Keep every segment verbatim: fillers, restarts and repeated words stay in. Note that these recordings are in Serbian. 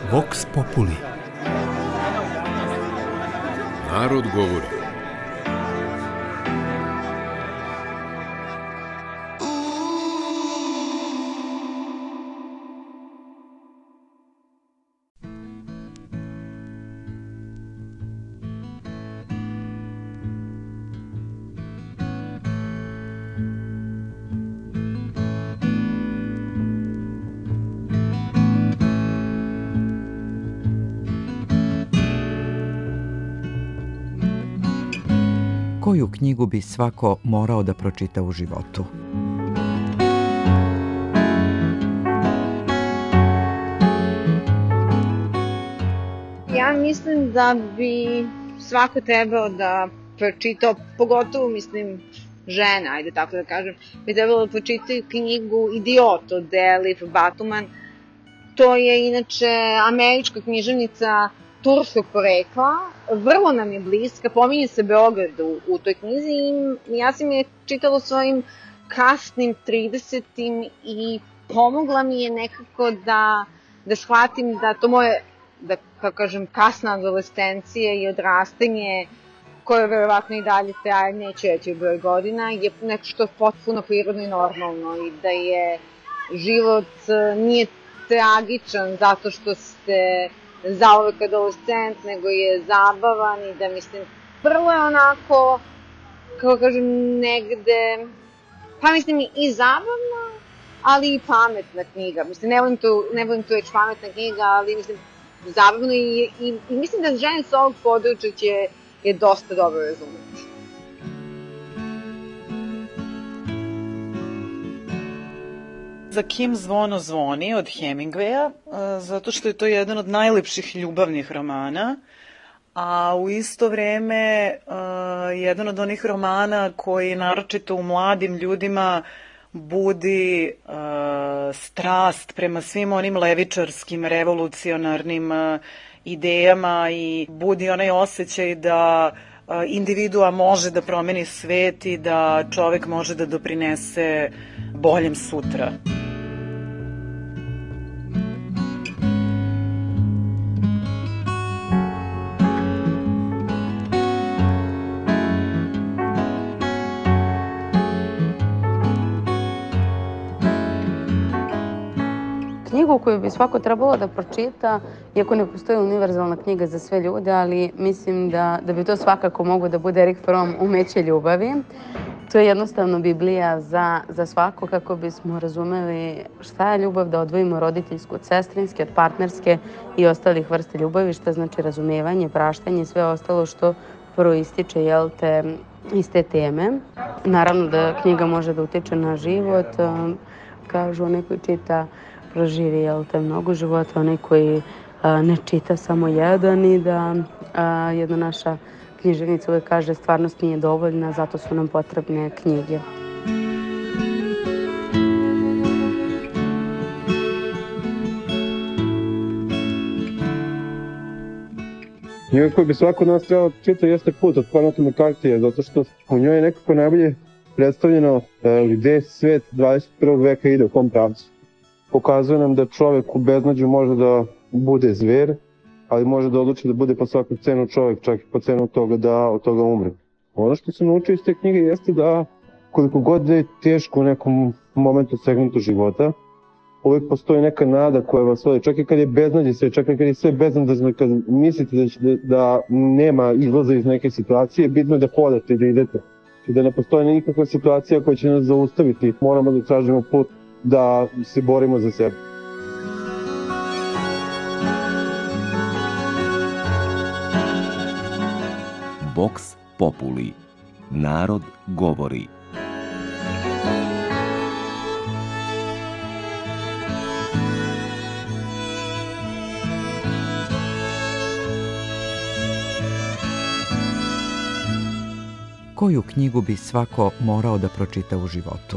Vox Populi. Narod govori. Koju knjigu bi svako morao da pročita u životu? Ja mislim da bi svako trebao da pročita, pogotovo mislim žena, ajde tako da kažem, bi trebalo da pročitaju knjigu Idiot od Elif Batuman. To je inače američka književnica turskog porekla, vrlo nam je bliska, pominje se Beograd u, u toj knjizi i ja sam je čitala u svojim kasnim tridesetim i pomogla mi je nekako da, da shvatim da to moje, da kako kažem, kasna adolescencija i odrastanje, koje verovatno i dalje traje, neće reći u broj godina, je nešto što je potpuno prirodno i normalno i da je život nije tragičan zato što ste zauvek adolescent, nego je zabavan i da, mislim, prvo je onako, kako kažem, negde, pa mislim i zabavna, ali i pametna knjiga. Mislim, ne volim tu, ne volim tu reći pametna knjiga, ali mislim, zabavno i, i, i mislim da žene s ovog područja će je dosta dobro razumeti. Za Kim zvono zvoni od Hemingwaya, zato što je to jedan od najlepših ljubavnih romana, a u isto vreme jedan od onih romana koji naročito u mladim ljudima budi strast prema svim onim levičarskim, revolucionarnim idejama i budi onaj osjećaj da individua može da promeni svet i da čovek može da doprinese boljem sutra. Knjigu koju bi svako trebalo da pročita, iako ne postoji univerzalna knjiga za sve ljude, ali mislim da, da bi to svakako mogo da bude Erik Fromm, Umeće ljubavi. To je jednostavno Biblija za, za svako, kako bismo razumeli šta je ljubav, da odvojimo roditeljsku od sestrinske, od partnerske i ostalih vrsta ljubavi, šta znači razumevanje, praštanje i sve ostalo što proističe, jel te, iz te teme. Naravno da knjiga može da utiče na život, kažu onaj koji čita proživi, jel te, mnogo života, onaj koji a, ne čita samo jedan i da a, jedna naša književnica uvek kaže stvarnost nije dovoljna, zato su nam potrebne knjige. Knjiga koju bi svako od nas trebalo čitati jeste Put od Cormaca McCarthyja, zato što u njoj je nekako najbolje predstavljeno gde svet dvadeset prvog veka ide, u kom pravcu. Pokazuje nam da čovek u beznađu može da bude zver, ali može da odluči da bude po svaku cenu čovek, čak i po cenu toga da od toga umre. Ono što sam naučio iz te knjige jeste da koliko god da je teško u nekom momentu, segmentu života, uvijek postoji neka nada koja vas vodi. Čak i kad je beznađe sve, čak i kad je sve beznadezno, kad mislite da, da, da nema izlaza iz neke situacije, bitno je da hodate i da idete. I da ne postoji nikakva situacija koja će nas zaustaviti. Moramo da tražimo put da se borimo za sebe. Vox Populi. Narod govori. Koju knjigu bi svako morao da pročita u životu?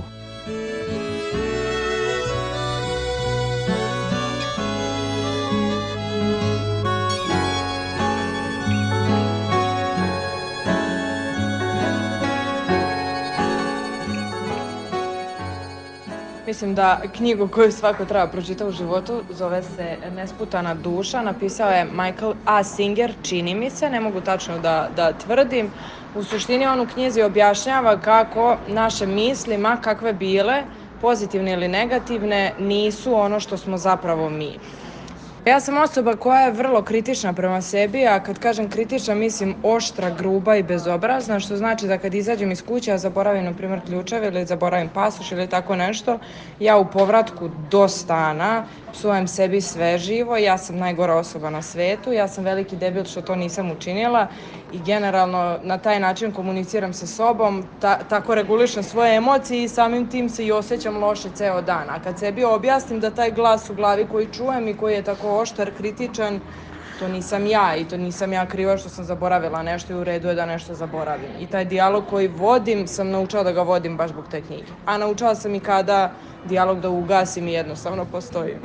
Mislim da knjigu koju svako treba pročitati u životu zove se Nesputana duša, napisao je Michael A. Singer, čini mi se, ne mogu tačno da, da tvrdim. U suštini on u knjizi objašnjava kako naše misli, ma kakve bile, pozitivne ili negativne, nisu ono što smo zapravo mi. Ja sam osoba koja je vrlo kritična prema sebi, a kad kažem kritična mislim oštra, gruba i bezobrazna, što znači da kad izađem iz kuće, ja zaboravim, na primjer, ključeve ili zaboravim pasoš ili tako nešto, ja u povratku do stana psujem sebi sve živo, ja sam najgora osoba na svetu, ja sam veliki debil što to nisam učinila i generalno na taj način komuniciram sa sobom, ta, tako regulišem svoje emocije i samim tim se i osjećam loše ceo dan. A kad sebi objasnim da taj glas u glavi koji čujem i koji je tako oštar, kritičan, to nisam ja i to nisam ja kriva što sam zaboravila nešto i u redu je da nešto zaboravim. I taj dijalog koji vodim sam naučila da ga vodim baš zbog te knjige. A naučila sam i kada dijalog da ugasim i jednostavno postojim.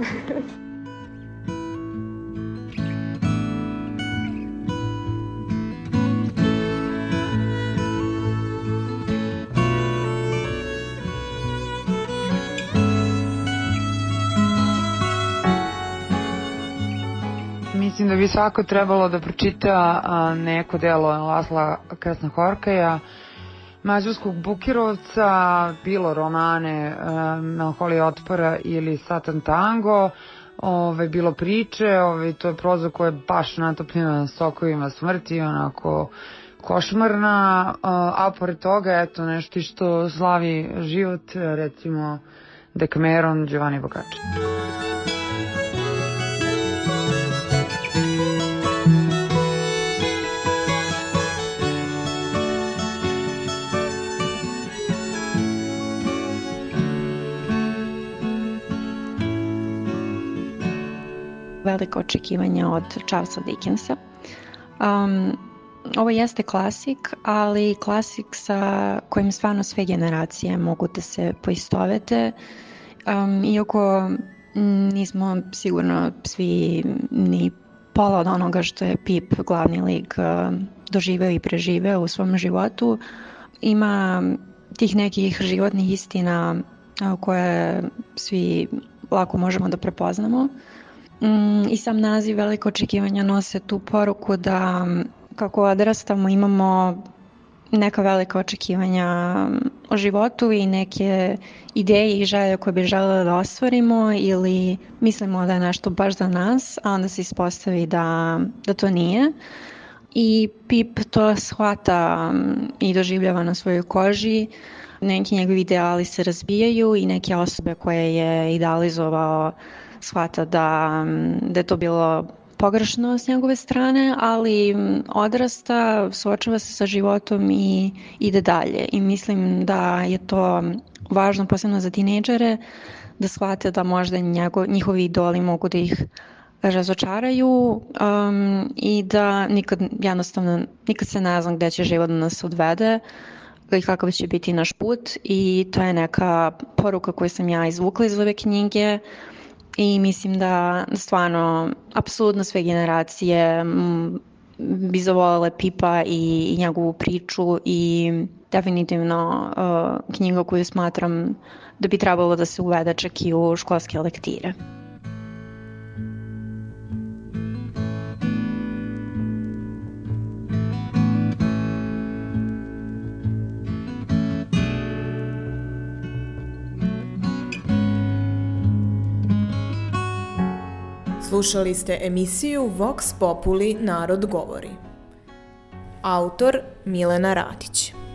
Mislim da bi svako trebalo da pročita a, neko delo Lasla Krasnohorkaja, Mađarskog Bukirovca, bilo romane Melanholija otpora ili Satan tango, ove, bilo priče, ove, to je proza koja je baš natopljena sokovima smrti, onako košmarna, a, a pored toga, eto, nešto što slavi život, recimo Decameron Giovanni Boccaccio. Veliko očekivanje od Charlesa Dickensa. Um, ovo jeste klasik, ali klasik sa kojim stvarno sve generacije mogu da se poistovete. Um, iako nismo sigurno svi ni pola od onoga što je Pip, glavni lik, uh, doživeo i preživeo u svom životu, ima tih nekih životnih istina uh, koje svi lako možemo da prepoznamo. I sam naziv Veliko očekivanja nose tu poruku da kako odrastamo imamo neka velika očekivanja o životu i neke ideje i želje koje bi želeli da ostvarimo ili mislimo da je nešto baš za nas, a onda se ispostavi da, da to nije. I Pip to shvata i doživljava na svojoj koži. Neki njegovi ideali se razbijaju i neke osobe koje je idealizovao shvata da, da je to bilo pogrešno s njegove strane, ali odrasta, suočava se sa životom i ide dalje. I mislim da je to važno posebno za tinejdžere, da shvate da možda njego, njihovi idoli mogu da ih razočaraju um, i da nikad, jednostavno, nikad se ne znam gde će život da nas odvede i kakav će biti naš put. I to je neka poruka koju sam ja izvukla iz ove knjige. I mislim da stvarno, apsolutno sve generacije m, bi zavolele Pipa i, i njegovu priču i definitivno uh, knjiga koju smatram da bi trebalo da se uvede čak i u školske lektire. Slušali ste emisiju Vox Populi Narod govori. Autor Milena Radić.